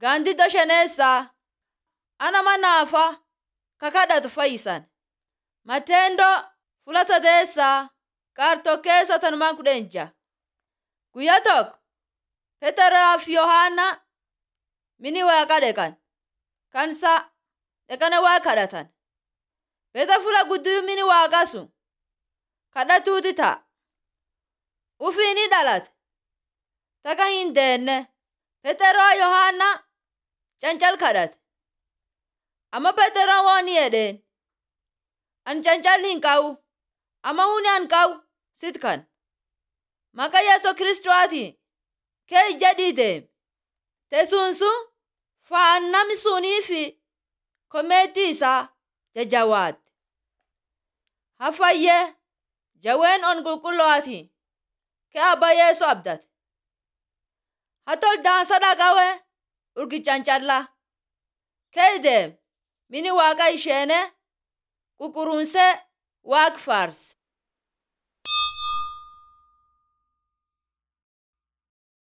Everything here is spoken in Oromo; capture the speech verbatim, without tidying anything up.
Gandi doshenesa ana manafa kakadatu faisan. Matendo fulasadesa kartokesa tanuman kudenja. Guyatok Petero fi Yohana mini waaqa dekan. Kansa dekane waa kadhatan. Beta fula gudduu mini waaqa sun kadhatuuti ta'a. Ufiini dhalat taka hin deenne Petero Yohana cancal kadhate. Amma Petero wooni jedheen an cancal hin qabu amma huni an qabu sit kan. Maka Yesu Kristooti kee jedhii deem. Tesunsu faan nami sunii fi komeetii isaa jajjawaate. Hafayye jaween on qulqullooti kee abba Yesu abdate. Hatol daansa dhagawe urgi cancalla. Kee deem mini waaqa isheene kukurunse waaq faarse.